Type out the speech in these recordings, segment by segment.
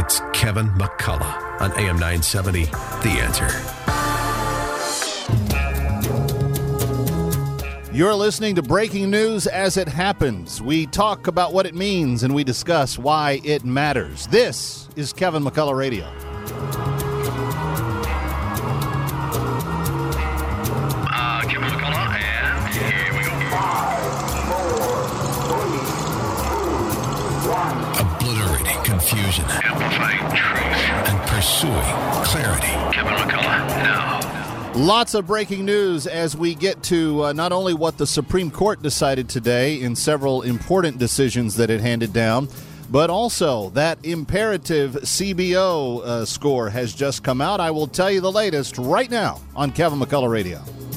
It's Kevin McCullough on AM 970, The Answer. You're listening to Breaking News as it happens. We talk about what it means and we discuss why it matters. This is Kevin McCullough Radio. Kevin McCullough, and here we go. 5, 4, 3, 2, 1. Obliterating confusion. Amplifying truth. And pursuing clarity. Kevin McCullough, now. Lots of breaking news as we get to not only what the Supreme Court decided today in several important decisions that it handed down, but also that imperative CBO score has just come out. I will tell you the latest right now on Kevin McCullough Radio.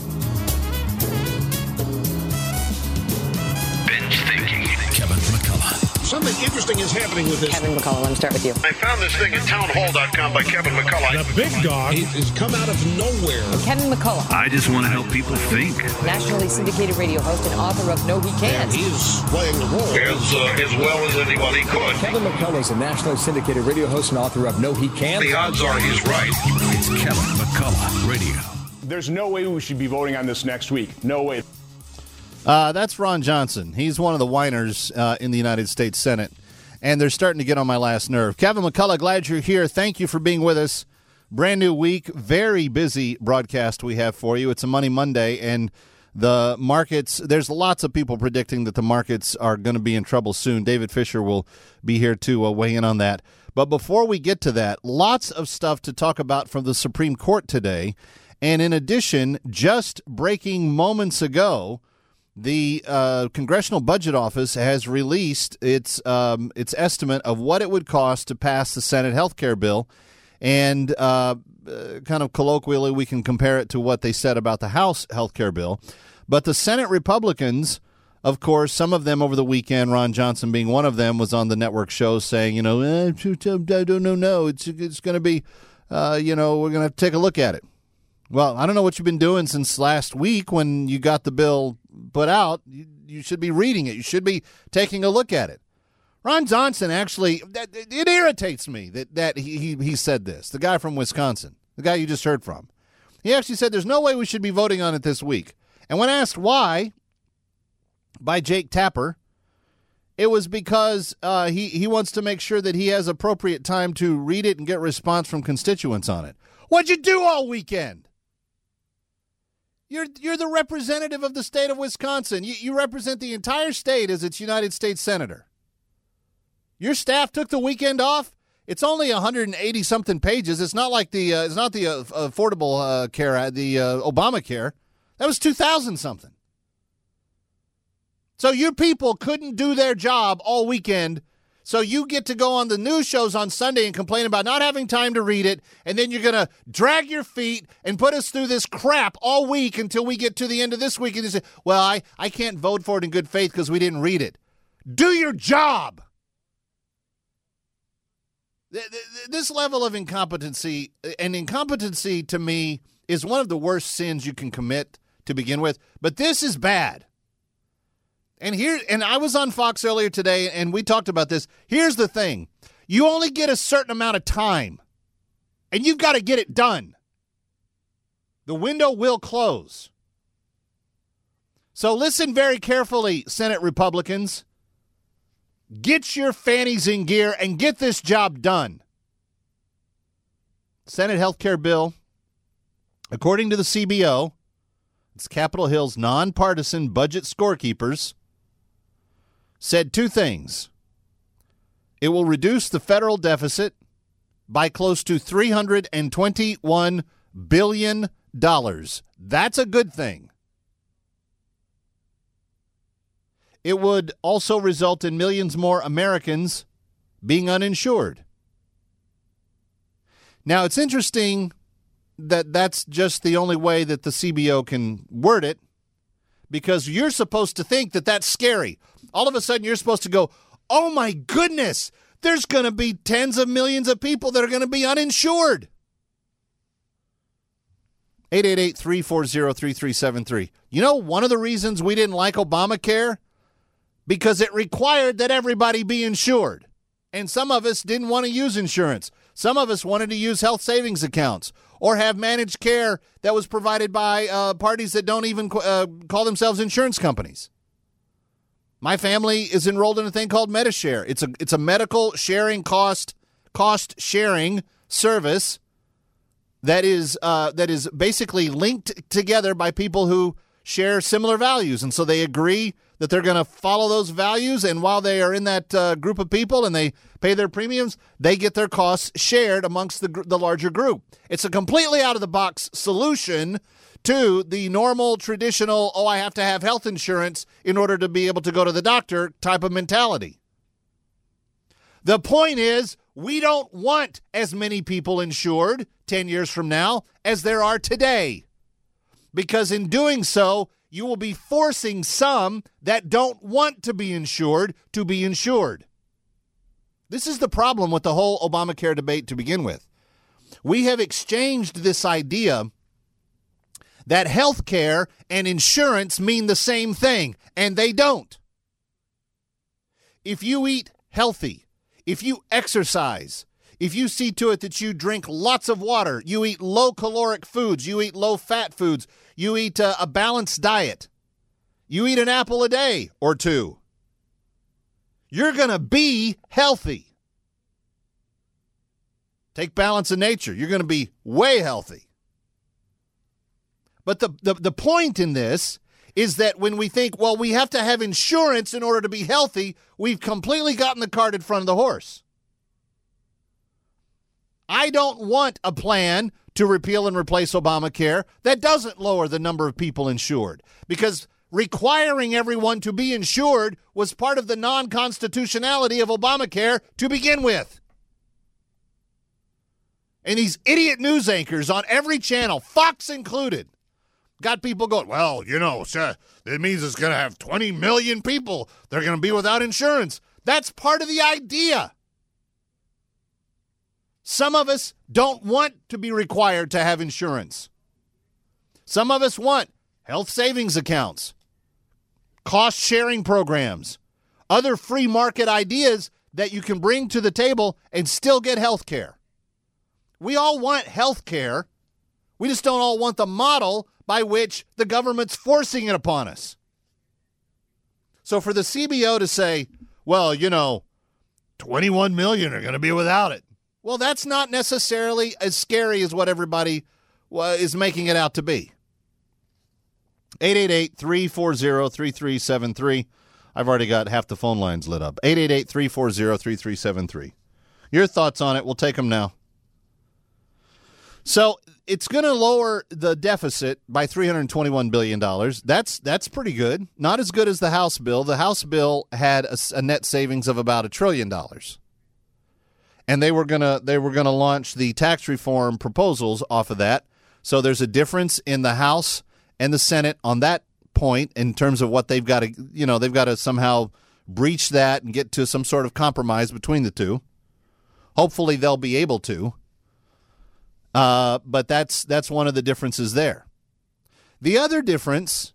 Binge thinking. Kevin McCullough. Something interesting is happening with this. Kevin McCullough, let me start with you. I found this thing at townhall.com by Kevin McCullough. The big dog has come out of nowhere. Kevin McCullough, I just want to help people think. nationally syndicated radio host and author of No He Can't. He is playing the role as well as anybody could. Kevin McCullough is a nationally syndicated radio host and author of No He Can't. The odds are he's right. It's Kevin McCullough Radio. There's no way we should be voting on this next week. No way. That's Ron Johnson. He's one of the whiners in the United States Senate. And they're starting to get on my last nerve. Kevin McCullough, glad you're here. Thank you for being with us. Brand new week, very busy broadcast we have for you. It's a Money Monday, and the markets, there's lots of people predicting that the markets are going to be in trouble soon. David Fisher will be here to weigh in on that. But before we get to that, lots of stuff to talk about from the Supreme Court today. And in addition, just breaking moments ago, the Congressional Budget Office has released its estimate of what it would cost to pass the Senate health care bill. And kind of colloquially, we can compare it to what they said about the House health care bill. But the Senate Republicans, of course, some of them over the weekend, Ron Johnson being one of them, was on the network show saying, I don't know, it's going to be, we're going to have to take a look at it. Well, I don't know what you've been doing since last week when you got the bill put out. You should be reading it. You should be taking a look at it. Ron Johnson actually, it irritates me that he said this, the guy from Wisconsin, the guy you just heard from. He actually said there's no way we should be voting on it this week. And when asked why by Jake Tapper, it was because he wants to make sure that he has appropriate time to read it and get response from constituents on it. What'd you do all weekend? You're the representative of the state of Wisconsin. You represent the entire state as its United States Senator. Your staff took the weekend off. It's only 180-something pages. It's not like the Affordable Care, the Obamacare. That was 2,000-something. So your people couldn't do their job all weekend. So you get to go on the news shows on Sunday and complain about not having time to read it, and then you're going to drag your feet and put us through this crap all week until we get to the end of this week and you say, well, I can't vote for it in good faith because we didn't read it. Do your job. This level of incompetency, and incompetency to me is one of the worst sins you can commit to begin with, but this is bad. And I was on Fox earlier today, and we talked about this. Here's the thing. You only get a certain amount of time, and you've got to get it done. The window will close. So listen very carefully, Senate Republicans. Get your fannies in gear and get this job done. Senate health care bill, according to the CBO, it's Capitol Hill's nonpartisan budget scorekeepers, said two things. It will reduce the federal deficit by close to $321 billion. That's a good thing. It would also result in millions more Americans being uninsured. Now, it's interesting that that's just the only way that the CBO can word it, because you're supposed to think that that's scary. All of a sudden, you're supposed to go, oh, my goodness, there's going to be tens of millions of people that are going to be uninsured. 888-340-3373. You know, one of the reasons we didn't like Obamacare? Because it required that everybody be insured. And some of us didn't want to use insurance. Some of us wanted to use health savings accounts or have managed care that was provided by parties that don't even call themselves insurance companies. My family is enrolled in a thing called MediShare. It's a medical sharing cost sharing service that is basically linked together by people who share similar values, and so they agree that they're going to follow those values, and while they are in that group of people and they pay their premiums, they get their costs shared amongst the larger group. It's a completely out-of-the-box solution to the normal, traditional, I have to have health insurance in order to be able to go to the doctor type of mentality. The point is, we don't want as many people insured 10 years from now as there are today, because in doing so, you will be forcing some that don't want to be insured to be insured. This is the problem with the whole Obamacare debate to begin with. We have exchanged this idea that health care and insurance mean the same thing, and they don't. If you eat healthy, if you exercise, if you see to it that you drink lots of water, you eat low-caloric foods, you eat low-fat foods, you eat a balanced diet, you eat an apple a day or two, you're going to be healthy. Take Balance of Nature. You're going to be way healthy. But the point in this is that when we think, well, we have to have insurance in order to be healthy, we've completely gotten the cart in front of the horse. I don't want a plan to repeal and replace Obamacare that doesn't lower the number of people insured, because requiring everyone to be insured was part of the non-constitutionality of Obamacare to begin with. And these idiot news anchors on every channel, Fox included, got people going, well, it means it's going to have 20 million people. They're going to be without insurance. That's part of the idea. Some of us don't want to be required to have insurance. Some of us want health savings accounts, cost-sharing programs, other free market ideas that you can bring to the table and still get health care. We all want health care. We just don't all want the model by which the government's forcing it upon us. So for the CBO to say, well, 21 million are going to be without it. Well, that's not necessarily as scary as what everybody is making it out to be. 888-340-3373. I've already got half the phone lines lit up. 888-340-3373. Your thoughts on it. We'll take them now. So it's going to lower the deficit by $321 billion. That's pretty good. Not as good as the House bill. The House bill had a net savings of about $1 trillion. And they were gonna launch the tax reform proposals off of that. So there's a difference in the House and the Senate on that point in terms of what they've got to somehow breach that and get to some sort of compromise between the two. Hopefully they'll be able to. But that's one of the differences there. The other difference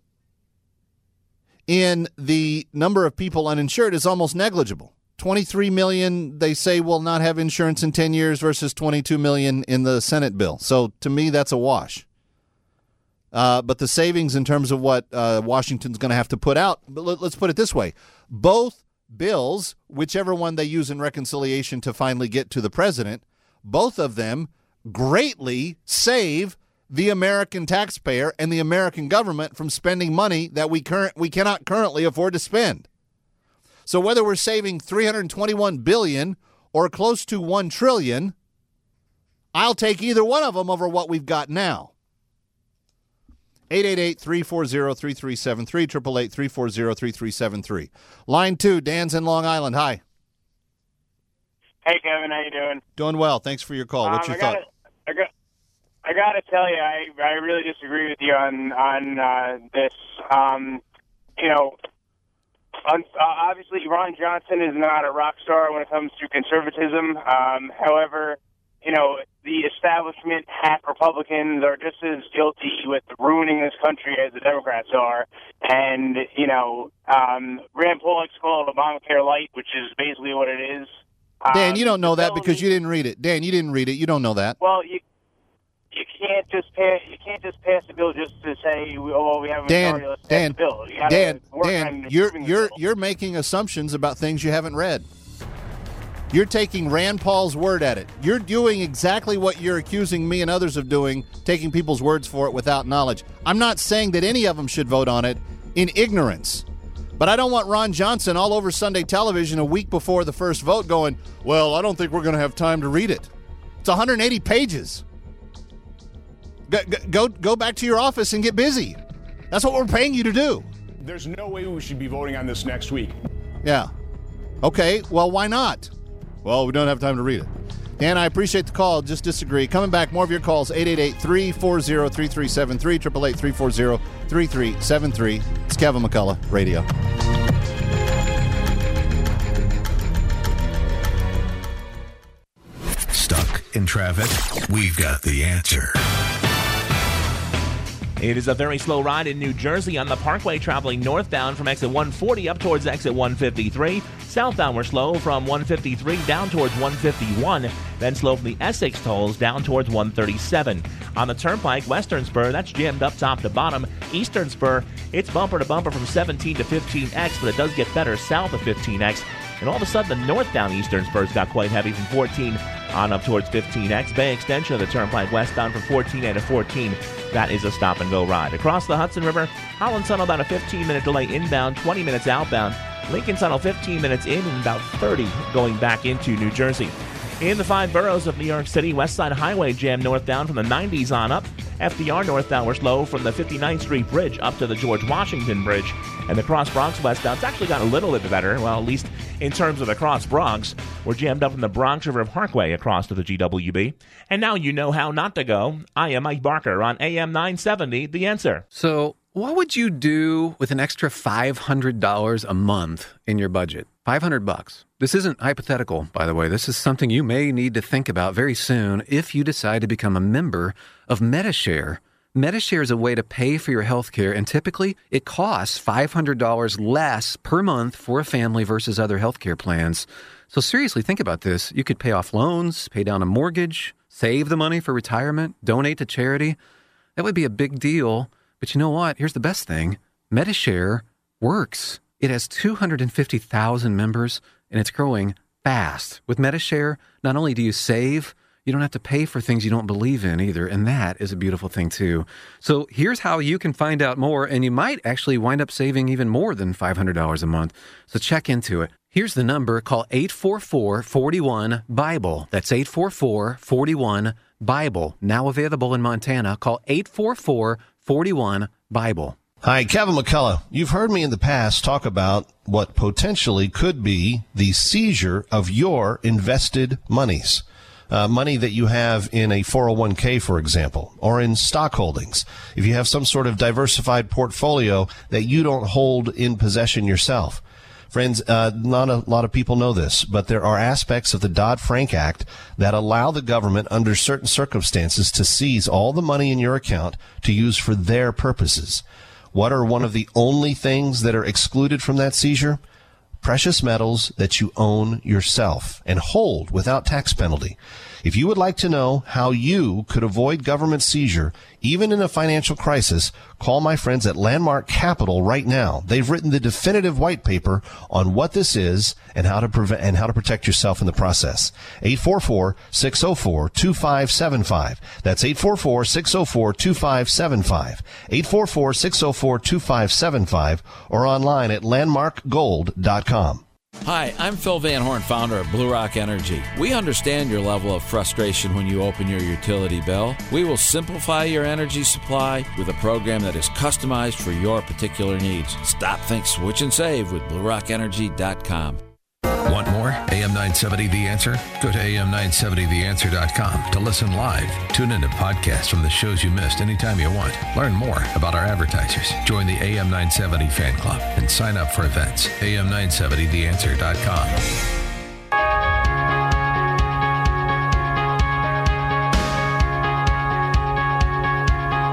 in the number of people uninsured is almost negligible. 23 million, they say, will not have insurance in 10 years versus 22 million in the Senate bill. So to me, that's a wash. But the savings in terms of what Washington's going to have to put out, but let's put it this way. Both bills, whichever one they use in reconciliation to finally get to the president, both of them greatly save the American taxpayer and the American government from spending money that we cannot currently afford to spend. So whether we're saving $321 billion or close to $1 trillion, I'll take either one of them over what we've got now. 888-340-3373, 888-340-3373. Line 2, Dan's in Long Island. Hi. Hey, Kevin, how you doing? Doing well. Thanks for your call. What's your thought? I got to tell you, I really disagree with you on this. Obviously, Ron Johnson is not a rock star when it comes to conservatism. However, the establishment, half Republicans, are just as guilty with ruining this country as the Democrats are. And, Rand Paul likes to call it Obamacare Light, which is basically what it is. Dan, you don't know that because you didn't read it. Dan, you didn't read it. You don't know that. Well, you can't just pass. You can't just pass the bill just to say, "Oh, we have a majority. Let's pass the bill." You gotta work on improving the bill. You're making assumptions about things you haven't read. You're taking Rand Paul's word at it. You're doing exactly what you're accusing me and others of doing, taking people's words for it without knowledge. I'm not saying that any of them should vote on it in ignorance. But I don't want Ron Johnson all over Sunday television a week before the first vote going, well, I don't think we're going to have time to read it. It's 180 pages. Go back to your office and get busy. That's what we're paying you to do. There's no way we should be voting on this next week. Yeah. Okay, well, why not? Well, we don't have time to read it. Dan, I appreciate the call. Just disagree. Coming back, more of your calls, 888-340-3373, 888-340-3373. It's Kevin McCullough, Radio. Stuck in traffic? We've got the answer. It is a very slow ride in New Jersey on the Parkway traveling northbound from exit 140 up towards exit 153. Southbound we're slow from 153 down towards 151. Then slow from the Essex tolls down towards 137. On the Turnpike, Western Spur, that's jammed up top to bottom. Eastern Spur, it's bumper to bumper from 17 to 15X, but it does get better south of 15X. And all of a sudden, the northbound Eastern Spurs got quite heavy from 14 on up towards 15X. Bay extension of the Turnpike westbound from 14A to 14. That is a stop-and-go ride. Across the Hudson River, Holland Tunnel about a 15-minute delay inbound, 20 minutes outbound. Lincoln Tunnel 15 minutes in and about 30 going back into New Jersey. In the 5 boroughs of New York City, West Side Highway jammed northbound from the 90s on up. FDR northbound we're slow from the 59th Street Bridge up to the George Washington Bridge. And the Cross Bronx westbound's actually got a little bit better. Well, at least in terms of the Cross Bronx. We're jammed up from the Bronx River Parkway across to the GWB. And now you know how not to go. I am Mike Barker on AM 970, The Answer. So what would you do with an extra $500 a month in your budget? $500. This isn't hypothetical, by the way. This is something you may need to think about very soon if you decide to become a member of Medi-Share. Medi-Share is a way to pay for your health care, and typically it costs $500 less per month for a family versus other health care plans. So seriously, think about this. You could pay off loans, pay down a mortgage, save the money for retirement, donate to charity. That would be a big deal. But you know what? Here's the best thing. Medi-Share works. It has 250,000 members, and it's growing fast. With Medi-Share, not only do you save, you don't have to pay for things you don't believe in either, and that is a beautiful thing too. So here's how you can find out more, and you might actually wind up saving even more than $500 a month. So check into it. Here's the number. Call 844-41-BIBLE. That's 844-41-BIBLE. Now available in Montana. Call 844-41-BIBLE. Hi, Kevin McCullough. You've heard me in the past talk about what potentially could be the seizure of your invested monies. Money that you have in a 401k, for example, or in stock holdings. If you have some sort of diversified portfolio that you don't hold in possession yourself. Friends, not a lot of people know this, but there are aspects of the Dodd-Frank Act that allow the government under certain circumstances to seize all the money in your account to use for their purposes. What are one of the only things that are excluded from that seizure? Precious metals that you own yourself and hold without tax penalty. If you would like to know how you could avoid government seizure, even in a financial crisis, call my friends at Landmark Capital right now. They've written the definitive white paper on what this is and how to prevent and how to protect yourself in the process. 844-604-2575. That's 844-604-2575. 844-604-2575 or online at landmarkgold.com. Hi, I'm Phil Van Horn, founder of Blue Rock Energy. We understand your level of frustration when you open your utility bill. We will simplify your energy supply with a program that is customized for your particular needs. Stop, think, switch, and save with BlueRockEnergy.com. Want more? AM 970 The Answer? Go to am970theanswer.com to listen live. Tune in to podcasts from the shows you missed anytime you want. Learn more about our advertisers. Join the AM 970 fan club and sign up for events. am970theanswer.com.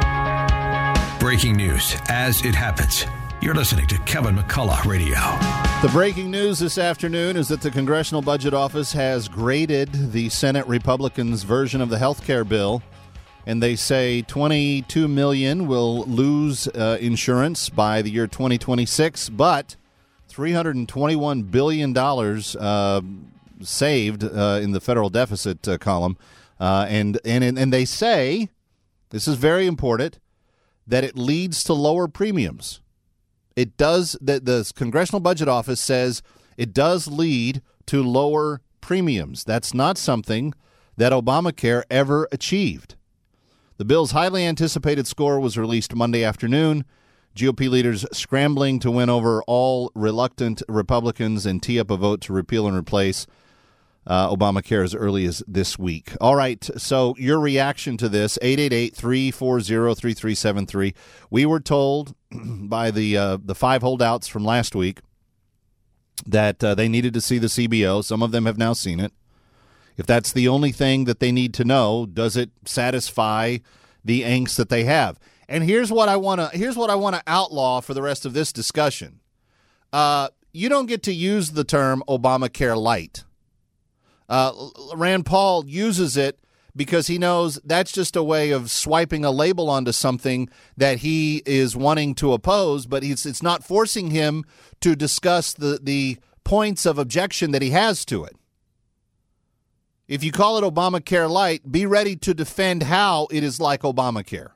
Breaking news as it happens. You're listening to Kevin McCullough Radio. The breaking news this afternoon is that the Congressional Budget Office has graded the Senate Republicans' version of the health care bill, and they say 22 million will lose insurance by the year 2026, but $321 billion saved in the federal deficit column. And they say, this is very important, that it leads to lower premiums. It does. The Congressional Budget Office says it does lead to lower premiums. That's not something that Obamacare ever achieved. The bill's highly anticipated score was released Monday afternoon. GOP leaders scrambling to win over all reluctant Republicans and tee up a vote to repeal and replace Obamacare as early as this week. All right, so your reaction to this, 888-340-3373. We were told by the 5 holdouts from last week that they needed to see the CBO. Some of them have now seen it. If that's the only thing that they need to know, does it satisfy the angst that they have? And here's what I want to outlaw for the rest of this discussion. You don't get to use the term Obamacare light. Rand Paul uses it because he knows that's just a way of swiping a label onto something that he is wanting to oppose, but it's not forcing him to discuss the points of objection that he has to it. If you call it Obamacare light, be ready to defend how it is like Obamacare.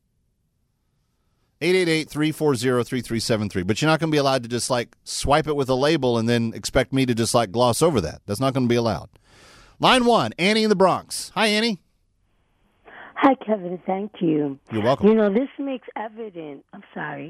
888-340-3373. But you're not going to be allowed to just swipe it with a label and then expect me to just gloss over that. That's not going to be allowed. Line 1, Annie in the Bronx. Hi, Annie. Hi, Kevin. Thank you. You're welcome. You know, this makes evident. I'm sorry.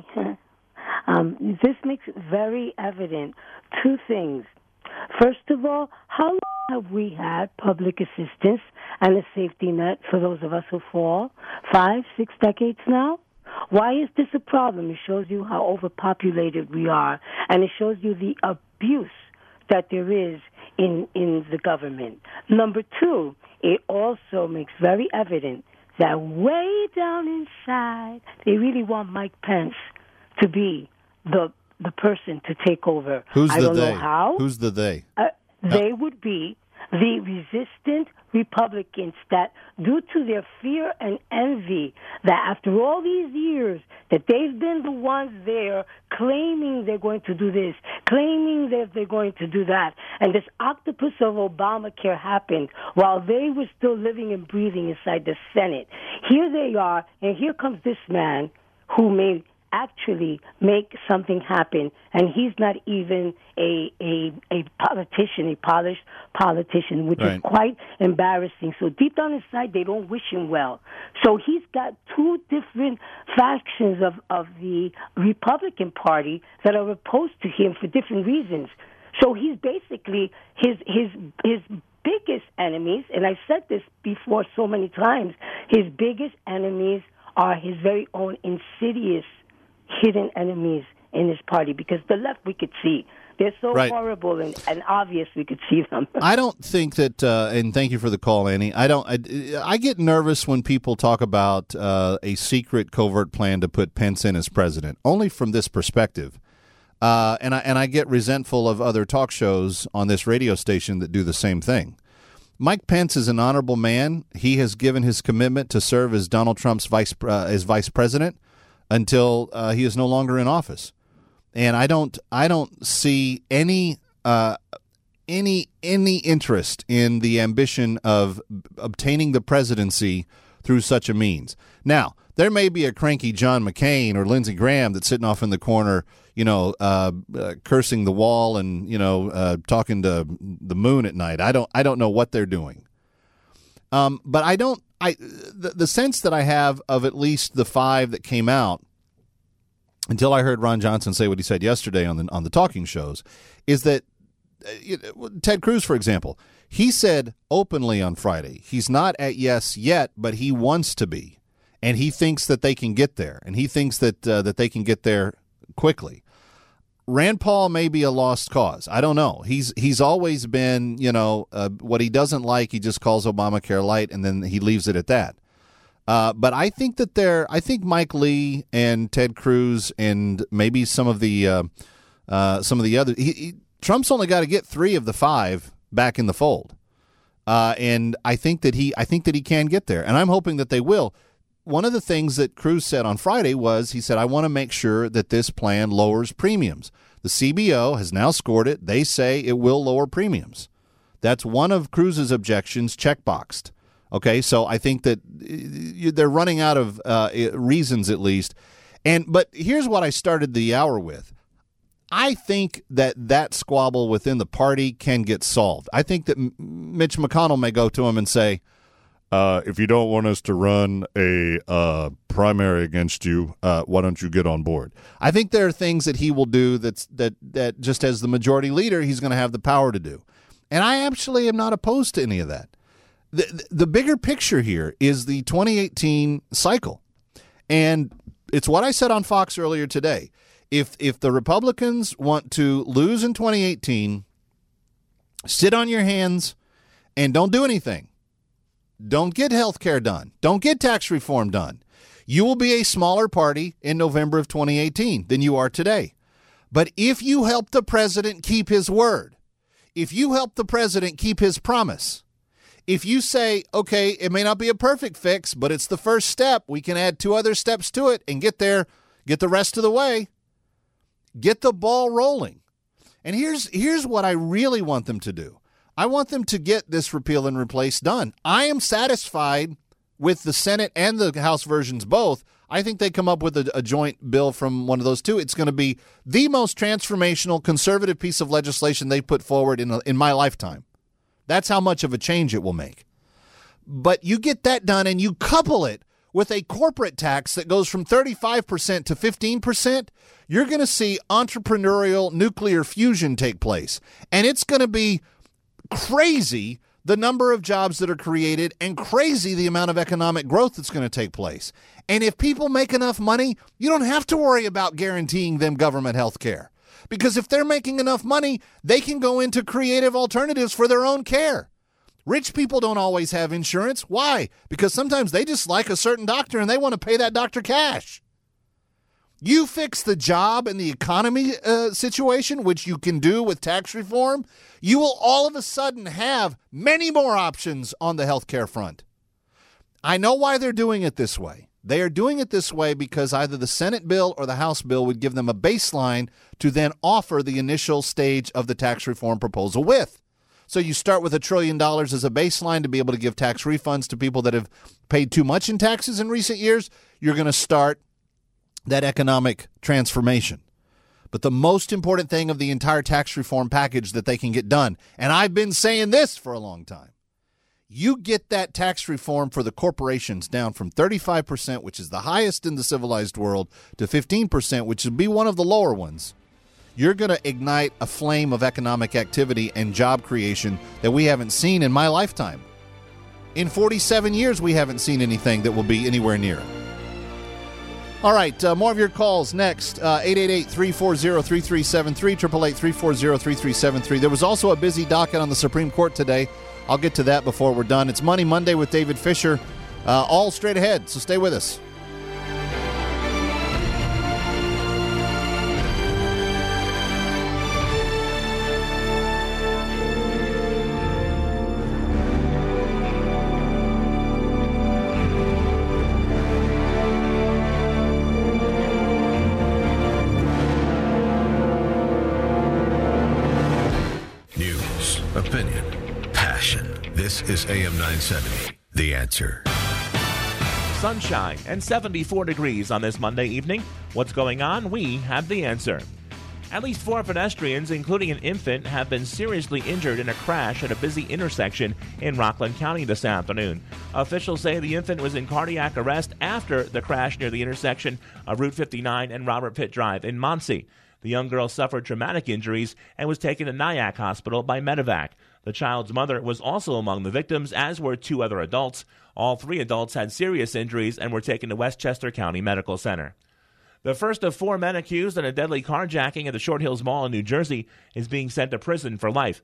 This makes very evident 2 things. First of all, how long have we had public assistance and a safety net for those of us who fall? 5, 6 decades now? Why is this a problem? It shows you how overpopulated we are, and it shows you the abuse that there is in the government. Number 2, it also makes very evident that way down inside, they really want Mike Pence to be the person to take over. Who's the they? I don't know how. Who's the they? They would be the resistant Republicans that, due to their fear and envy, that after all these years that they've been the ones there claiming they're going to do this, claiming that they're going to do that, and this octopus of Obamacare happened while they were still living and breathing inside the Senate. Here they are, and here comes this man who may actually make something happen, and he's not even a politician, a polished politician, which is quite embarrassing. So deep down inside, they don't wish him well. So he's got 2 different factions of the Republican Party that are opposed to him for different reasons. So he's basically his biggest enemies, and I've said this before so many times, his biggest enemies are his very own insidious hidden enemies in his party, because the left we could see. They're so horrible and obvious we could see them. I don't think that, and thank you for the call, Annie. I get nervous when people talk about a secret covert plan to put Pence in as president, only from this perspective. And I get resentful of other talk shows on this radio station that do the same thing. Mike Pence is an honorable man. He has given his commitment to serve as Donald Trump's vice president until he is no longer in office, and I don't see any interest in the ambition of obtaining the presidency through such a means. Now, there may be a cranky John McCain or Lindsey Graham that's sitting off in the corner, cursing the wall and talking to the moon at night. I don't know what they're doing, but the sense that I have of at least the 5 that came out, until I heard Ron Johnson say what he said yesterday on the talking shows, is that Ted Cruz, for example, he said openly on Friday he's not at yes yet, but he wants to be, and he thinks that they can get there, and he thinks that they can get there quickly. Rand Paul may be a lost cause. I don't know. He's always been, what he doesn't like, he just calls Obamacare light, and then he leaves it at that. But I think that I think Mike Lee and Ted Cruz and maybe some of the some of the other. Trump's only got to get 3 of the 5 back in the fold, and I think that he can get there, and I'm hoping that they will. One of the things that Cruz said on Friday was he said, I want to make sure that this plan lowers premiums. The CBO has now scored it. They say it will lower premiums. That's one of Cruz's objections, checkboxed. Okay, so I think that they're running out of reasons at least. But here's what I started the hour with. I think that squabble within the party can get solved. I think that Mitch McConnell may go to him and say, if you don't want us to run a primary against you, why don't you get on board? I think there are things that he will do that just as the majority leader, he's going to have the power to do. And I actually am not opposed to any of that. The bigger picture here is the 2018 cycle. And it's what I said on Fox earlier today. If the Republicans want to lose in 2018, sit on your hands and don't do anything. Don't get health care done. Don't get tax reform done. You will be a smaller party in November of 2018 than you are today. But if you help the president keep his word, if you help the president keep his promise, if you say, okay, it may not be a perfect fix, but it's the first step, we can add 2 other steps to it and get there, get the rest of the way, get the ball rolling. And here's what I really want them to do. I want them to get this repeal and replace done. I am satisfied with the Senate and the House versions both. I think they come up with a joint bill from one of those two. It's going to be the most transformational conservative piece of legislation they put forward in my lifetime. That's how much of a change it will make. But you get that done and you couple it with a corporate tax that goes from 35% to 15%, you're going to see entrepreneurial nuclear fusion take place. And it's going to be crazy the number of jobs that are created and crazy the amount of economic growth that's going to take place. And if people make enough money, you don't have to worry about guaranteeing them government health care. Because if they're making enough money, they can go into creative alternatives for their own care. Rich people don't always have insurance. Why? Because sometimes they just like a certain doctor and they want to pay that doctor cash. You fix the job and the economy situation, which you can do with tax reform, you will all of a sudden have many more options on the healthcare front. I know why they're doing it this way. They are doing it this way because either the Senate bill or the House bill would give them a baseline to then offer the initial stage of the tax reform proposal with. So you start with $1 trillion as a baseline to be able to give tax refunds to people that have paid too much in taxes in recent years. You're going to start that economic transformation. But the most important thing of the entire tax reform package that they can get done, and I've been saying this for a long time, you get that tax reform for the corporations down from 35%, which is the highest in the civilized world, to 15%, which would be one of the lower ones. You're going to ignite a flame of economic activity and job creation that we haven't seen in my lifetime. In 47 years, we haven't seen anything that will be anywhere near it. All right, more of your calls next. 888-340-3373, 888-340-3373. There was also a busy docket on the Supreme Court today. I'll get to that before we're done. It's Money Monday with David Fisher, all straight ahead, so stay with us. Opinion, passion. This is AM 970, The Answer. Sunshine and 74 degrees on this Monday evening. What's going on? We have the answer. At least 4 pedestrians, including an infant, have been seriously injured in a crash at a busy intersection in Rockland County this afternoon. Officials say the infant was in cardiac arrest after the crash near the intersection of Route 59 and Robert Pitt Drive in Muncie. The young girl suffered traumatic injuries and was taken to Nyack Hospital by Medevac. The child's mother was also among the victims, as were 2 other adults. All 3 adults had serious injuries and were taken to Westchester County Medical Center. The first of 4 men accused in a deadly carjacking at the Short Hills Mall in New Jersey is being sent to prison for life.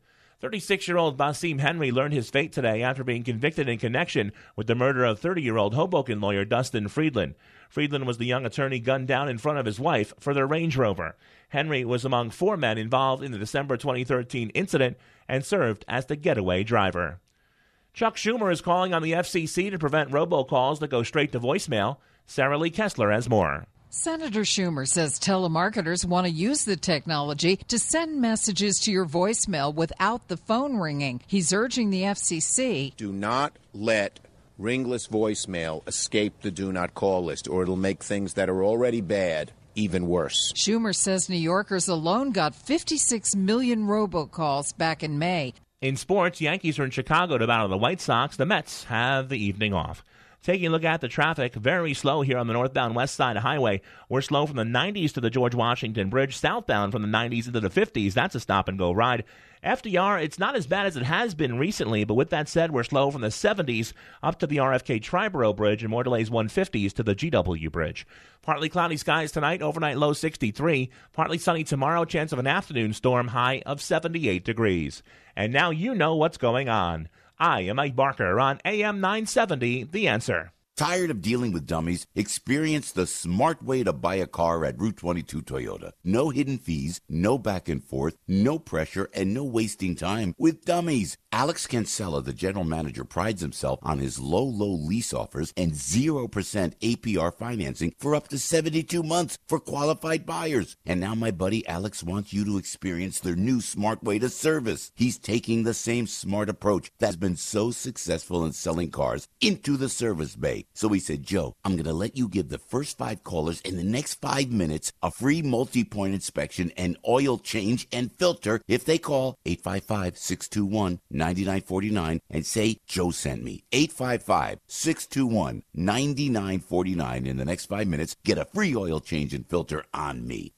36-year-old Basim Henry learned his fate today after being convicted in connection with the murder of 30-year-old Hoboken lawyer Dustin Friedland. Friedland was the young attorney gunned down in front of his wife for their Range Rover. Henry was among 4 men involved in the December 2013 incident and served as the getaway driver. Chuck Schumer is calling on the FCC to prevent robocalls that go straight to voicemail. Sarah Lee Kessler has more. Senator Schumer says telemarketers want to use the technology to send messages to your voicemail without the phone ringing. He's urging the FCC. Do not let ringless voicemail escape the do not call list, or it'll make things that are already bad even worse. Schumer says New Yorkers alone got 56 million robocalls back in May. In sports, Yankees are in Chicago to battle the White Sox. The Mets have the evening off. Taking a look at the traffic, very slow here on the northbound west side of highway. We're slow from the 90s to the George Washington Bridge, southbound from the 90s into the 50s. That's a stop-and-go ride. FDR, it's not as bad as it has been recently, but with that said, we're slow from the 70s up to the RFK Triborough Bridge and more delays 150s to the GW Bridge. Partly cloudy skies tonight, overnight low 63. Partly sunny tomorrow, chance of an afternoon storm, high of 78 degrees. And now you know what's going on. I am Mike Barker on AM 970, The Answer. Tired of dealing with dummies? Experience the smart way to buy a car at Route 22 Toyota. No hidden fees, no back and forth, no pressure, and no wasting time with dummies. Alex Cancella, the general manager, prides himself on his low lease offers and 0% APR financing for up to 72 months for qualified buyers. And now my buddy Alex wants you to experience their new smart way to service. He's taking the same smart approach that's been so successful in selling cars into the service bay. So he said, Joe, I'm going to let you give the first 5 callers in the next 5 minutes a free multi-point inspection and oil change and filter if they call 855-621-9949 and say Joe sent me. 855-621-9949. In the next 5 minutes, get a free oil change and filter on me.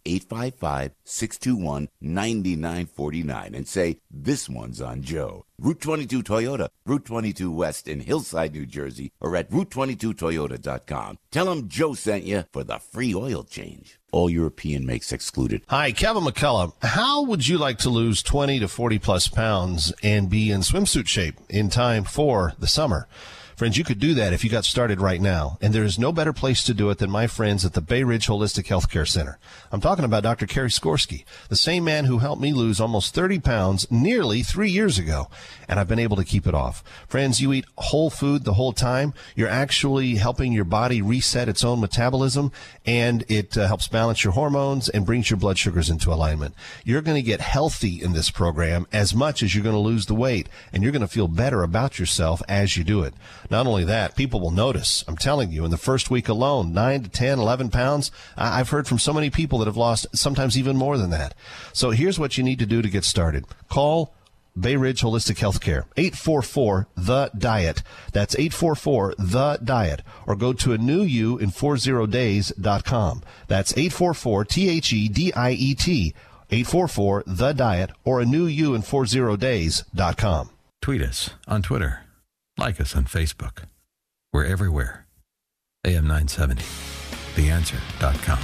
855-621-9949 and say this one's on Joe. Route 22 Toyota, Route 22 West in Hillside, New Jersey, or at Route22Toyota.com. Tell them Joe sent you for the free oil change. All European makes excluded. Hi, Kevin McCullough. How would you like to lose 20 to 40 plus pounds and be in swimsuit shape in time for the summer? Friends, you could do that if you got started right now, and there is no better place to do it than my friends at the Bay Ridge Holistic Healthcare Center. I'm talking about Dr. Kerry Skorsky, the same man who helped me lose almost 30 pounds nearly 3 years ago, and I've been able to keep it off. Friends, you eat whole food the whole time. You're actually helping your body reset its own metabolism, and it helps balance your hormones and brings your blood sugars into alignment. You're going to get healthy in this program as much as you're going to lose the weight, and you're going to feel better about yourself as you do it. Not only that, people will notice. I'm telling you, in the first week alone, 9 to 10, 11 pounds. I've heard from so many people that have lost sometimes even more than that. So here's what you need to do to get started. Call Bay Ridge Holistic Healthcare, 844-THE-DIET. That's 844-THE-DIET. Or go to anewyouin40days.com. That's 844-THEDIET, 844-THE-DIET, or anewyouin40days.com. Tweet us on Twitter. Like us on Facebook. We're everywhere. AM 970. TheAnswer.com.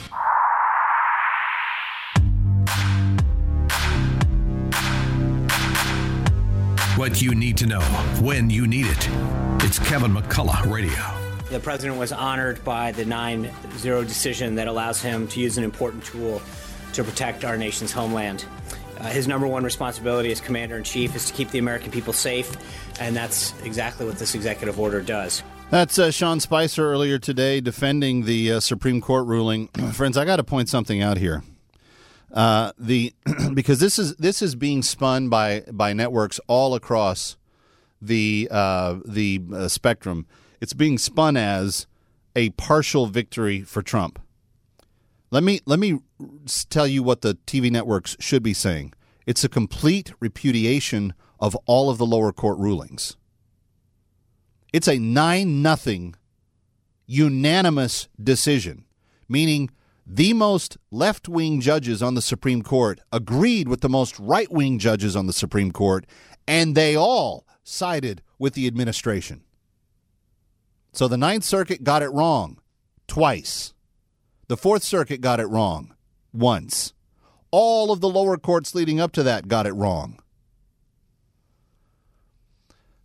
What you need to know when you need it. It's Kevin McCullough Radio. The president was honored by the 9-0 decision that allows him to use an important tool to protect our nation's homeland. His number one responsibility as commander-in-chief is to keep the American people safe, and that's exactly what this executive order does. That's Sean Spicer earlier today defending the Supreme Court ruling. Friends, I got to point something out here. Because this is being spun by networks all across the spectrum. It's being spun as a partial victory for Trump. Let me tell you what the TV networks should be saying. It's a complete repudiation of all of the lower court rulings. It's a 9-0 unanimous decision, meaning the most left-wing judges on the Supreme Court agreed with the most right-wing judges on the Supreme Court, and they all sided with the administration. So the Ninth Circuit got it wrong twice. The Fourth Circuit got it wrong once. All of the lower courts leading up to that got it wrong.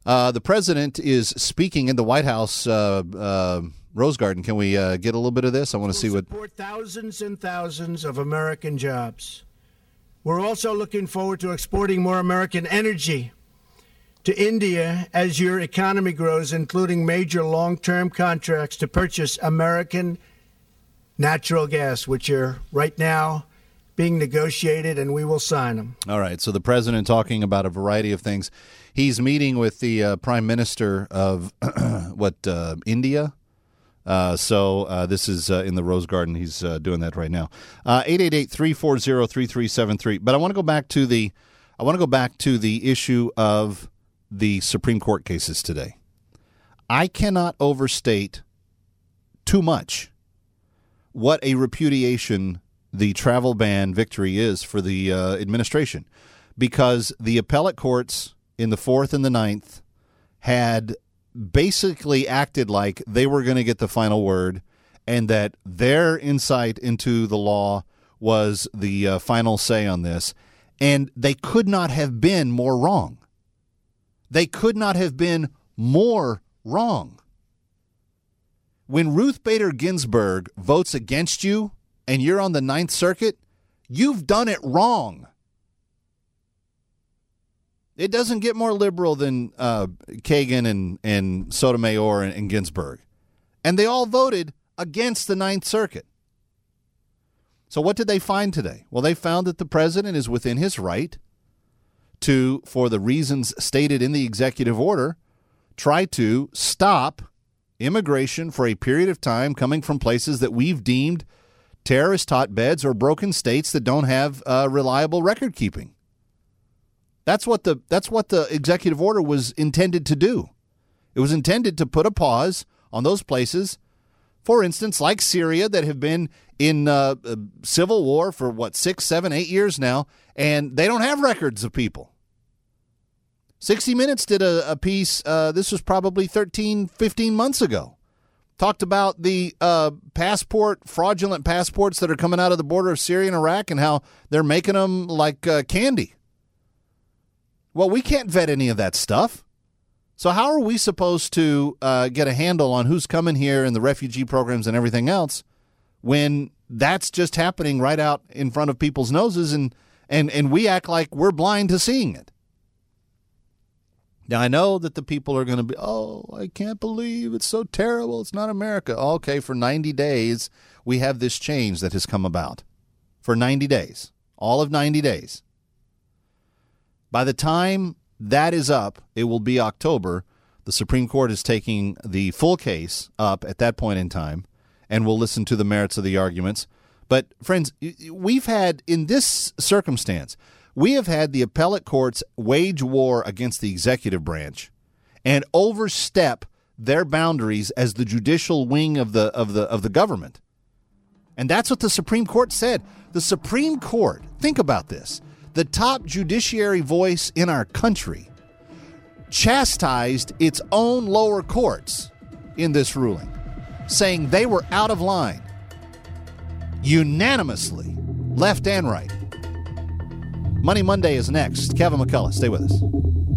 The president is speaking in the White House Rose Garden. Can we get a little bit of this? I want to see what. Support thousands and thousands of American jobs. We're also looking forward to exporting more American energy to India as your economy grows, including major long-term contracts to purchase American natural gas, which are right now being negotiated, and we will sign them. All right, so the president talking about a variety of things. He's meeting with the prime minister of, India? This is in the Rose Garden. He's doing that right now. 888-340-3373. But I want to go back to the issue of the Supreme Court cases today. I cannot overstate too much what a repudiation the travel ban victory is for the administration, because the appellate courts in the 4th and the 9th had basically acted like they were going to get the final word and that their insight into the law was the final say on this, and they could not have been more wrong. They could not have been more wrong. When Ruth Bader Ginsburg votes against you and you're on the Ninth Circuit, you've done it wrong. It doesn't get more liberal than Kagan and Sotomayor and Ginsburg. And they all voted against the Ninth Circuit. So what did they find today? Well, they found that the president is within his right to, for the reasons stated in the executive order, try to stop immigration for a period of time coming from places that we've deemed terrorist hotbeds or broken states that don't have reliable record keeping. That's what the executive order was intended to do. It was intended to put a pause on those places, for instance, like Syria, that have been in civil war for, 6, 7, 8 years now, and they don't have records of people. 60 Minutes did a piece, this was probably 13, 15 months ago, talked about the fraudulent passports that are coming out of the border of Syria and Iraq and how they're making them like candy. Well, we can't vet any of that stuff. So how are we supposed to get a handle on who's coming here and the refugee programs and everything else when that's just happening right out in front of people's noses and we act like we're blind to seeing it? Now, I know that the people are going to be, I can't believe it's so terrible. It's not America. Okay, for 90 days, we have this change that has come about. For 90 days. All of 90 days. By the time that is up, it will be October. The Supreme Court is taking the full case up at that point in time, and we'll listen to the merits of the arguments. But, friends, we've had, in this circumstance, we have had the appellate courts wage war against the executive branch and overstep their boundaries as the judicial wing of the government. And that's what the Supreme Court said. The Supreme Court, think about this, the top judiciary voice in our country, chastised its own lower courts in this ruling, saying they were out of line, unanimously, left and right. Money Monday is next. Kevin McCullough, stay with us.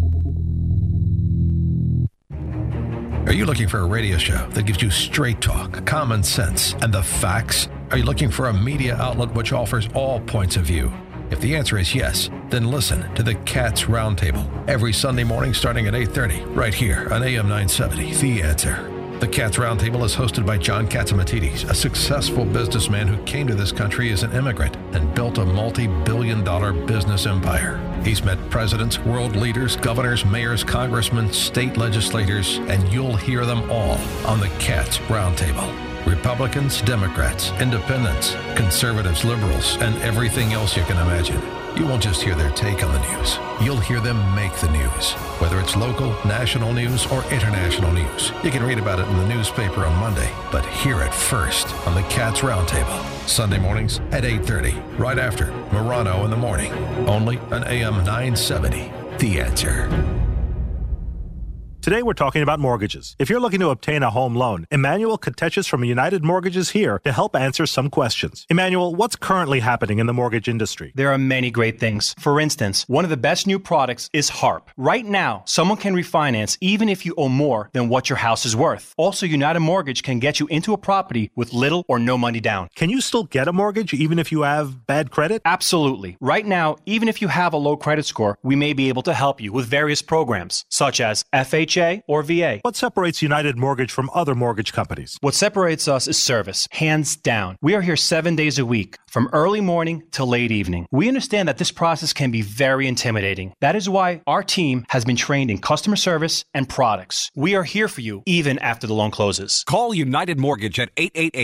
Are you looking for a radio show that gives you straight talk, common sense, and the facts? Are you looking for a media outlet which offers all points of view? If the answer is yes, then listen to the Cats Roundtable every Sunday morning starting at 8:30 right here on AM 970, The Answer. The Cats Roundtable is hosted by John Catsimatidis, a successful businessman who came to this country as an immigrant and built a multi-billion-dollar business empire. He's met presidents, world leaders, governors, mayors, congressmen, state legislators, and you'll hear them all on the Cats Roundtable. Republicans, Democrats, independents, conservatives, liberals, and everything else you can imagine. You won't just hear their take on the news. You'll hear them make the news, whether it's local, national news, or international news. You can read about it in the newspaper on Monday, but hear it first on the Cats Roundtable. Sunday mornings at 8:30, right after Morano in the Morning. Only on AM 970, The Answer. Today we're talking about mortgages. If you're looking to obtain a home loan, Emmanuel Kateches from United Mortgage is here to help answer some questions. Emmanuel, what's currently happening in the mortgage industry? There are many great things. For instance, one of the best new products is HARP. Right now, someone can refinance even if you owe more than what your house is worth. Also, United Mortgage can get you into a property with little or no money down. Can you still get a mortgage even if you have bad credit? Absolutely. Right now, even if you have a low credit score, we may be able to help you with various programs, such as FHA or VA. What separates United Mortgage from other mortgage companies? What separates us is service, hands down. We are here 7 days a week, from early morning to late evening. We understand that this process can be very intimidating. That is why our team has been trained in customer service and products. We are here for you even after the loan closes. Call United Mortgage at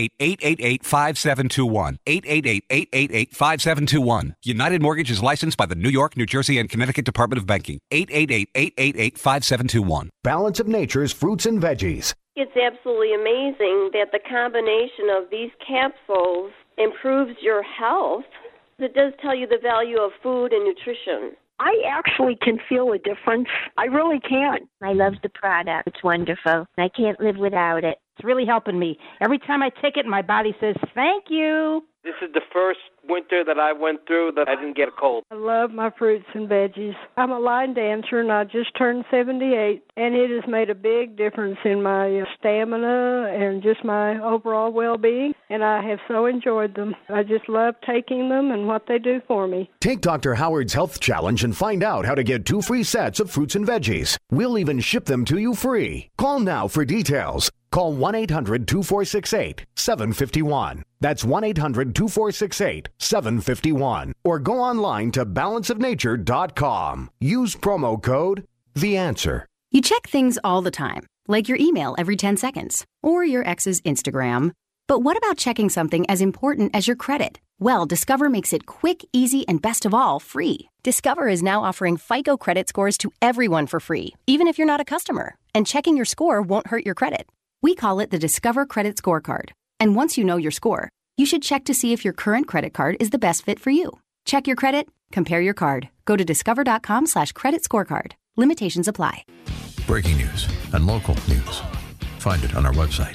888-888-5721. 888-888-5721. United Mortgage is licensed by the New York, New Jersey, and Connecticut Department of Banking. 888-888-5721. Balance of Nature's fruits and veggies. It's absolutely amazing that the combination of these capsules improves your health. It does tell you the value of food and nutrition. I actually can feel a difference. I really can. I love the product. It's wonderful. I can't live without it. It's really helping me. Every time I take it, my body says, thank you. This is the first winter that I went through that I didn't get a cold. I love my fruits and veggies. I'm a line dancer, and I just turned 78, and it has made a big difference in my stamina and just my overall well-being, and I have so enjoyed them. I just love taking them and what they do for me. Take Dr. Howard's Health Challenge and find out how to get 2 free sets of fruits and veggies. We'll even ship them to you free. Call now for details. Call 1-800-2468-751. That's 1-800-2468-751. Or go online to balanceofnature.com. Use promo code The Answer. You check things all the time, like your email every 10 seconds, or your ex's Instagram. But what about checking something as important as your credit? Well, Discover makes it quick, easy, and best of all, free. Discover is now offering FICO credit scores to everyone for free, even if you're not a customer. And checking your score won't hurt your credit. We call it the Discover Credit Scorecard. And once you know your score, you should check to see if your current credit card is the best fit for you. Check your credit, compare your card. Go to discover.com/credit scorecard. Limitations apply. Breaking news and local news. Find it on our website,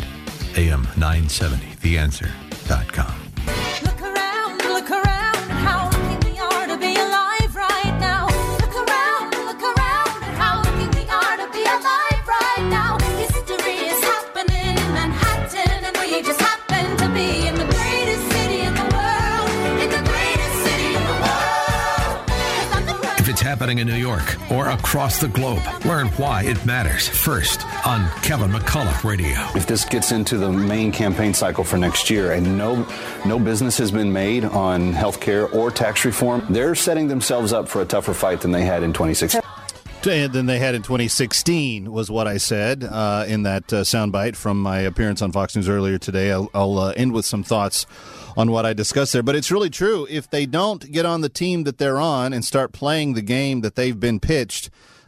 am970theanswer.com. Look around, and how lucky we are to be alive right now. Look around, and how lucky we are to be alive right now. History is happening in Manhattan, and we just happen to be in the greatest city in the world. In the greatest city in the world. If it's happening in New York or across the globe, learn why it matters first on Kevin McCullough Radio. If this gets into the main campaign cycle for next year and no business has been made on health care or tax reform, they're setting themselves up for a tougher fight than they had in 2016. Than they had in 2016 was what I said in that soundbite from my appearance on Fox News earlier today. I'll end with some thoughts on what I discussed there. But it's really true. If they don't get on the team that they're on and start playing the game that they've been pitched,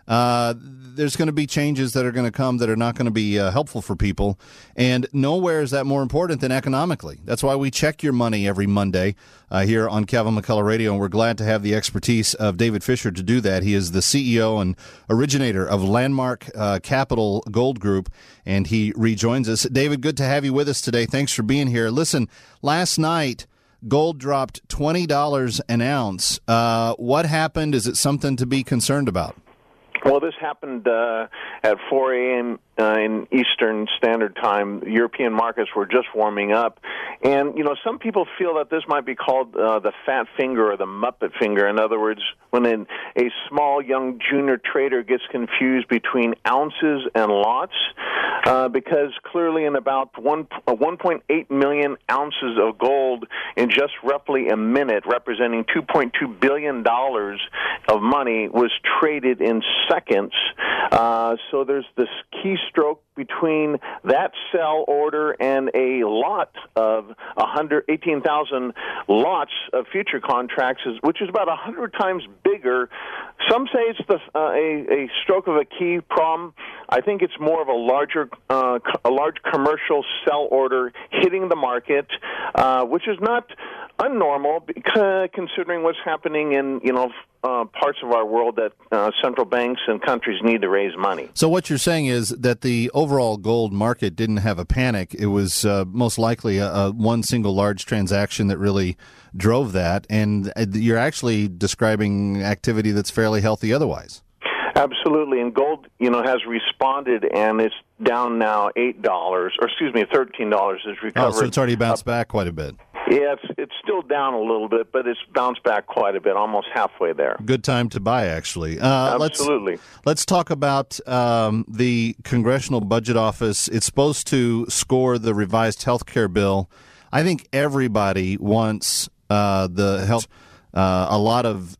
there's going to be changes that are going to come that are not going to be helpful for people. And nowhere is that more important than economically. That's why we check your money every Monday here on Kevin McCullough Radio, and we're glad to have the expertise of David Fisher to do that. He is the CEO and originator of Landmark Capital Gold Group, and he rejoins us. David, good to have you with us today. Thanks for being here. Listen, last night, gold dropped $20 an ounce. What happened? Is it something to be concerned about? Well, this happened at 4 a.m. In Eastern Standard Time. European markets were just warming up. And, some people feel that this might be called the fat finger or the Muppet finger. In other words, when a small young junior trader gets confused between ounces and lots, because clearly in about 1.8 million ounces of gold in just roughly a minute, representing $2.2 billion of money, was traded in seconds. So there's this keystroke between that sell order and a lot of 18,000 lots of future contracts, which is about 100 times bigger. Some say it's a stroke of a key problem. I think it's more of a large commercial sell order hitting the market, which is not unnormal, considering what's happening in parts of our world that central banks and countries need to raise money. So what you're saying is that the overall gold market didn't have a panic. It was most likely a one single large transaction that really drove that, and you're actually describing activity that's fairly healthy otherwise. Absolutely, and gold, has responded, and it's down now $13. It's recovered. Oh, so it's already bounced back quite a bit. Yeah, it's still down a little bit, but it's bounced back quite a bit, almost halfway there. Good time to buy, actually. Absolutely. Let's talk about the Congressional Budget Office. It's supposed to score the revised health care bill. I think everybody wants the health. A lot of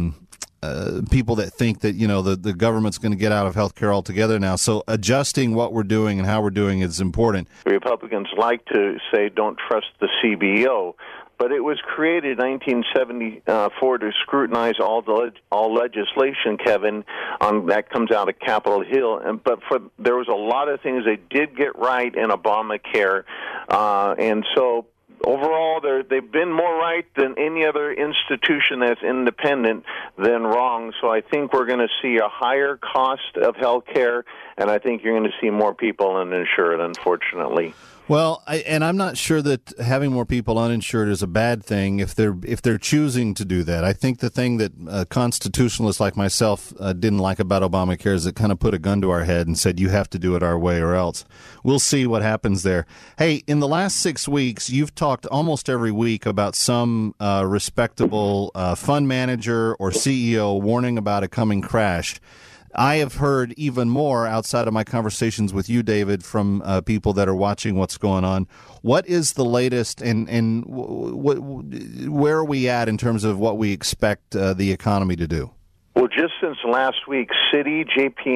people that think that the government's going to get out of health care altogether now. So adjusting what we're doing and how we're doing is important. Republicans like to say don't trust the CBO, but it was created in 1974 to scrutinize all legislation, Kevin, that comes out of Capitol Hill. But there was a lot of things they did get right in Obamacare, and so overall, they've been more right than any other institution that's independent than wrong. So I think we're going to see a higher cost of health care, and I think you're going to see more people uninsured, unfortunately. Well, I'm not sure that having more people uninsured is a bad thing if they're choosing to do that. I think the thing that constitutionalists like myself didn't like about Obamacare is it kind of put a gun to our head and said you have to do it our way or else. We'll see what happens there. Hey, in the last 6 weeks, you've talked almost every week about some respectable fund manager or CEO warning about a coming crash. I have heard even more outside of my conversations with you, David, from people that are watching what's going on. What is the latest, and where are we at in terms of what we expect the economy to do? Well, just since last week, Citi,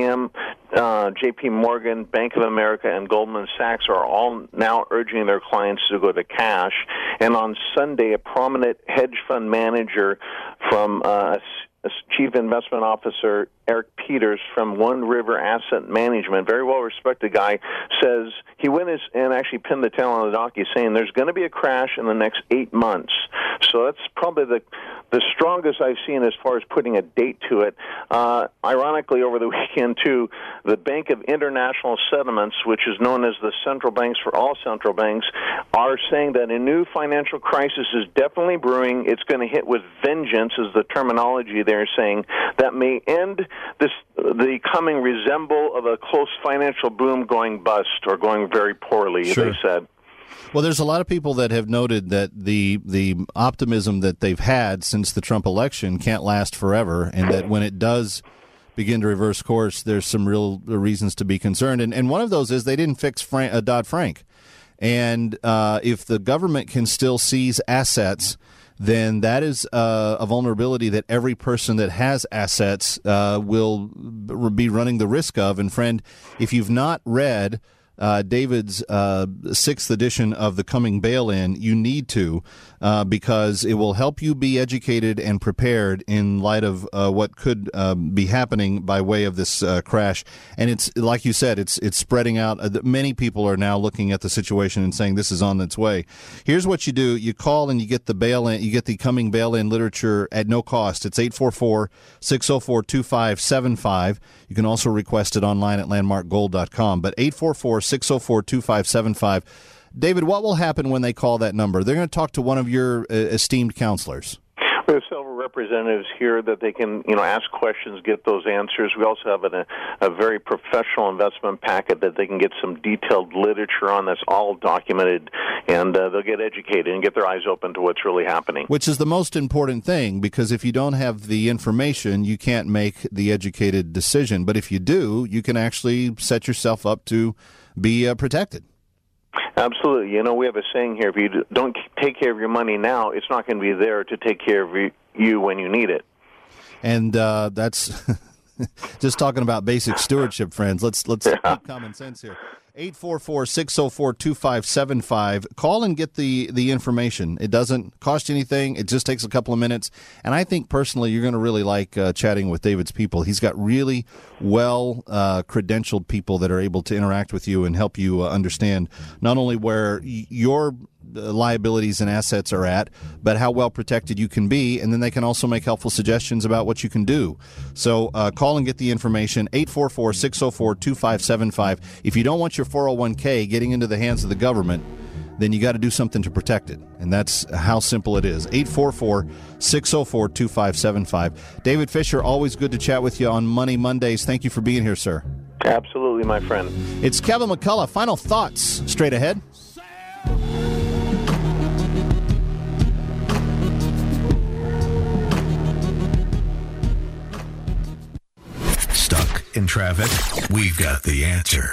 JP Morgan, Bank of America, and Goldman Sachs are all now urging their clients to go to cash. And on Sunday, a prominent hedge fund manager from Chief Investment Officer Eric Peters from One River Asset Management, very well-respected guy, says he went and actually pinned the tail on the donkey, saying there's going to be a crash in the next 8 months. So that's probably the strongest I've seen as far as putting a date to it. Ironically, over the weekend, too, the Bank of International Settlements, which is known as the central banks for all central banks, are saying that a new financial crisis is definitely brewing. It's going to hit with vengeance, is the terminology they're saying, that may end the coming resemble of a close financial boom going bust or going very poorly, Sure. They said. Well, there's a lot of people that have noted that the optimism that they've had since the Trump election can't last forever, and that when it does begin to reverse course, there's some real reasons to be concerned. And one of those is they didn't fix Dodd-Frank. And if the government can still seize assets, then that is a vulnerability that every person that has assets will be running the risk of. And friend, if you've not read David's 6th edition of The Coming Bail-In, you need to, because it will help you be educated and prepared in light of what could be happening by way of this crash. And it's, like you said, it's spreading out. Many people are now looking at the situation and saying this is on its way. Here's what you do. You call and you get the bail-in, you get the Coming Bail-In literature at no cost. It's 844-604-2575. You can also request it online at landmarkgold.com. But 844-604-2575. David, what will happen when they call that number? They're going to talk to one of your esteemed counselors. We have several representatives here that they can, ask questions, get those answers. We also have a very professional investment packet that they can get some detailed literature on that's all documented, and they'll get educated and get their eyes open to what's really happening. Which is the most important thing, because if you don't have the information, you can't make the educated decision. But if you do, you can actually set yourself up to be protected. Absolutely. We have a saying here, if you don't take care of your money now, it's not going to be there to take care of you when you need it. And that's just talking about basic stewardship, friends. Let's keep common sense here. 844-604-2575. Call and get the information. It doesn't cost you anything. It just takes a couple of minutes. And I think personally you're going to really like chatting with David's people. He's got really well credentialed people that are able to interact with you and help you understand not only where your liabilities and assets are at, but how well protected you can be, and then they can also make helpful suggestions about what you can do. So call and get the information, 844-604-2575. If you don't want your 401k getting into the hands of the government, then you got to do something to protect it. And that's how simple it is. 844-604-2575. David Fisher, always good to chat with you on Money Mondays. Thank you for being here, sir. Absolutely, my friend. It's Kevin McCullough. Final thoughts straight ahead. Stuck in traffic? We've got the answer.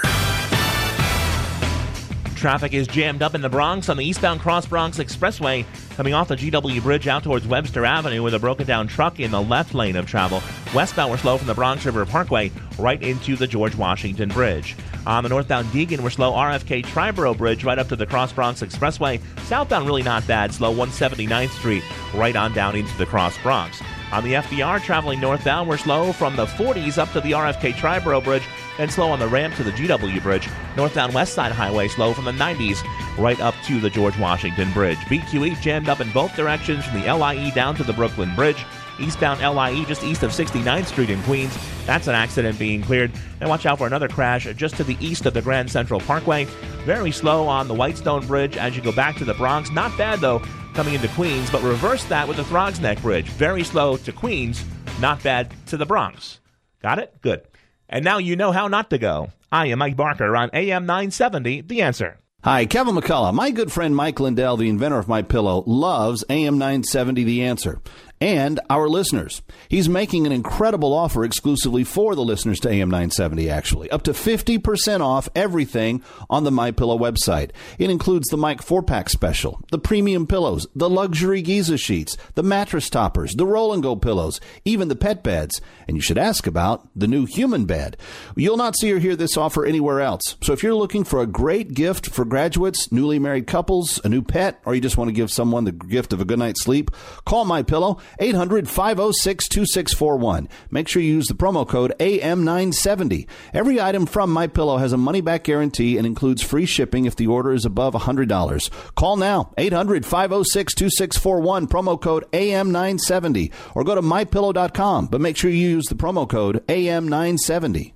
Traffic is jammed up in the Bronx on the eastbound Cross Bronx Expressway, coming off the GW Bridge out towards Webster Avenue with a broken-down truck in the left lane of travel. Westbound, we're slow from the Bronx River Parkway right into the George Washington Bridge. On the northbound Deegan, we're slow RFK Triborough Bridge right up to the Cross Bronx Expressway. Southbound, really not bad, slow 179th Street right on down into the Cross Bronx. On the FDR, traveling northbound, we're slow from the 40s up to the RFK Triborough Bridge, and slow on the ramp to the GW Bridge. Northbound West Side Highway slow from the 90s right up to the George Washington Bridge. BQE jammed up in both directions from the LIE down to the Brooklyn Bridge. Eastbound LIE just east of 69th Street in Queens. That's an accident being cleared. And watch out for another crash just to the east of the Grand Central Parkway. Very slow on the Whitestone Bridge as you go back to the Bronx. Not bad, though, coming into Queens, but reverse that with the Throgs Neck Bridge. Very slow to Queens, not bad to the Bronx. Got it? Good. And now you know how not to go. I am Mike Barker on AM 970, The Answer. Hi, Kevin McCullough. My good friend Mike Lindell, the inventor of MyPillow, loves AM 970, The Answer, and our listeners. He's making an incredible offer exclusively for the listeners to AM 970, actually. Up to 50% off everything on the MyPillow website. It includes the Mike 4-pack special, the premium pillows, the luxury Giza sheets, the mattress toppers, the roll-and-go pillows, even the pet beds. And you should ask about the new human bed. You'll not see or hear this offer anywhere else. So if you're looking for a great gift for graduates, newly married couples, a new pet, or you just want to give someone the gift of a good night's sleep, call MyPillow, 800-506-2641. Make sure you use the promo code AM970. Every item from MyPillow has a money-back guarantee and includes free shipping if the order is above $100. Call now, 800-506-2641, promo code AM970, or go to MyPillow.com, but make sure you use the promo code AM970.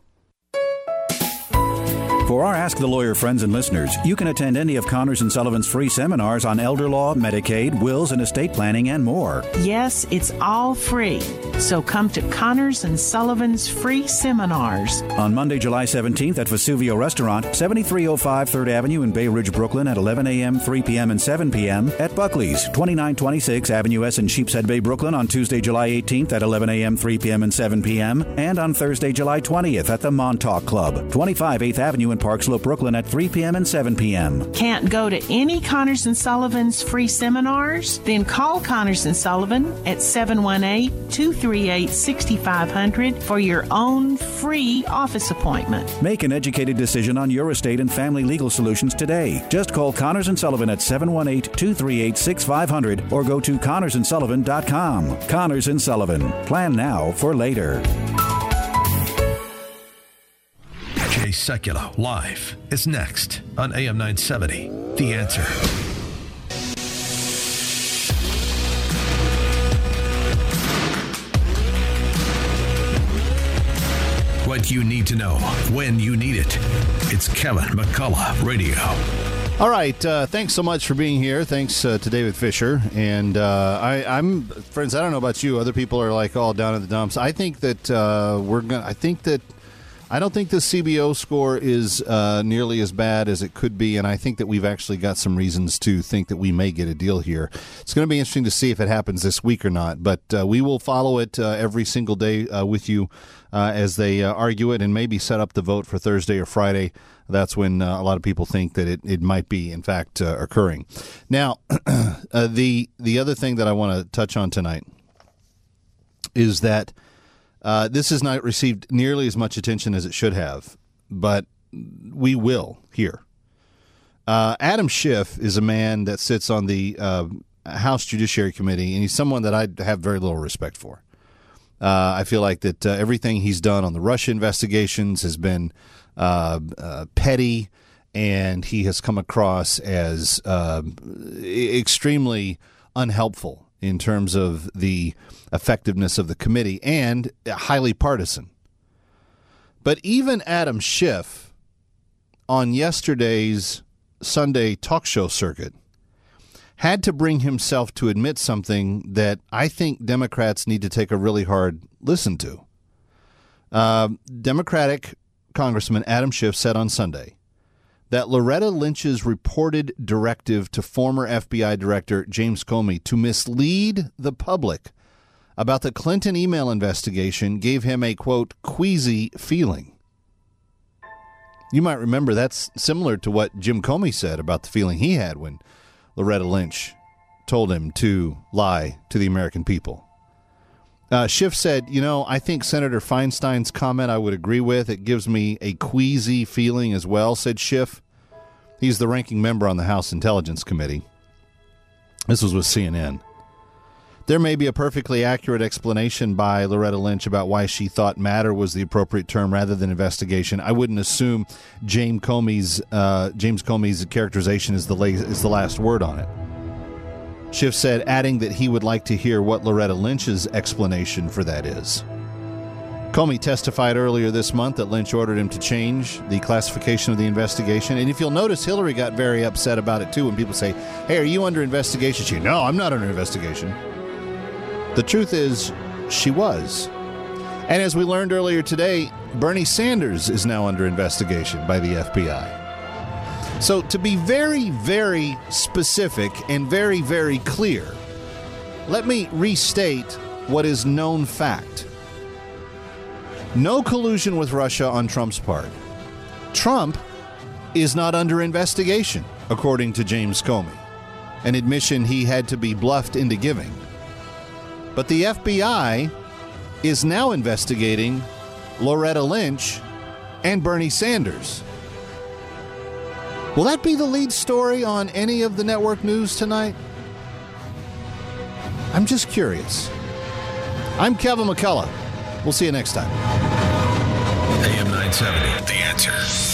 For our Ask the Lawyer friends and listeners, you can attend any of Connors & Sullivan's free seminars on elder law, Medicaid, wills and estate planning, and more. Yes, it's all free. So come to Connors & Sullivan's free seminars. On Monday, July 17th at Vesuvio Restaurant, 7305 3rd Avenue in Bay Ridge, Brooklyn at 11 a.m., 3 p.m., and 7 p.m. At Buckley's, 2926 Avenue S in Sheepshead Bay, Brooklyn on Tuesday, July 18th at 11 a.m., 3 p.m., and 7 p.m. And on Thursday, July 20th at the Montauk Club, 25 8th Avenue in Park Slope, Brooklyn at 3 p.m. and 7 p.m. Can't go to any Connors & Sullivan's free seminars? Then call Connors & Sullivan at 718-238-6500 for your own free office appointment. Make an educated decision on your estate and family legal solutions today. Just call Connors & Sullivan at 718-238-6500 or go to ConnorsandSullivan.com. Connors & Sullivan. Plan now for later. Jay Sekulow live is next on AM 970. The Answer. What you need to know when you need it. It's Kevin McCullough Radio. All right, thanks so much for being here. Thanks to David Fisher. And I'm friends, I don't know about you. Other people are like all down in the dumps. I think that I don't think the CBO score is nearly as bad as it could be, and I think that we've actually got some reasons to think that we may get a deal here. It's going to be interesting to see if it happens this week or not, but we will follow it every single day with you as they argue it and maybe set up the vote for Thursday or Friday. That's when a lot of people think that it might be, in fact, occurring. Now, the other thing that I want to touch on tonight is that this has not received nearly as much attention as it should have, but we will here. Adam Schiff is a man that sits on the House Judiciary Committee, and he's someone that I have very little respect for. I feel like that everything he's done on the Russia investigations has been petty and he has come across as extremely unhelpful in terms of the effectiveness of the committee and highly partisan. But even Adam Schiff on yesterday's Sunday talk show circuit had to bring himself to admit something that I think Democrats need to take a really hard listen to. Democratic Congressman Adam Schiff said on Sunday that Loretta Lynch's reported directive to former FBI Director James Comey to mislead the public about the Clinton email investigation gave him a, quote, queasy feeling. You might remember that's similar to what Jim Comey said about the feeling he had when Loretta Lynch told him to lie to the American people. Schiff said, I think Senator Feinstein's comment I would agree with. It gives me a queasy feeling as well, said Schiff. He's the ranking member on the House Intelligence Committee. This was with CNN. There may be a perfectly accurate explanation by Loretta Lynch about why she thought matter was the appropriate term rather than investigation. I wouldn't assume James Comey's characterization is the last word on it. Schiff said, adding that he would like to hear what Loretta Lynch's explanation for that is. Comey testified earlier this month that Lynch ordered him to change the classification of the investigation. And if you'll notice, Hillary got very upset about it, too, when people say, hey, are you under investigation? She, no, I'm not under investigation. The truth is, she was. And as we learned earlier today, Bernie Sanders is now under investigation by the FBI. So to be very, very specific and very, very clear, let me restate what is known fact. No collusion with Russia on Trump's part. Trump is not under investigation, according to James Comey, an admission he had to be bluffed into giving. But the FBI is now investigating Loretta Lynch and Bernie Sanders. Will that be the lead story on any of the network news tonight? I'm just curious. I'm Kevin McCullough. We'll see you next time. AM 970, The Answer.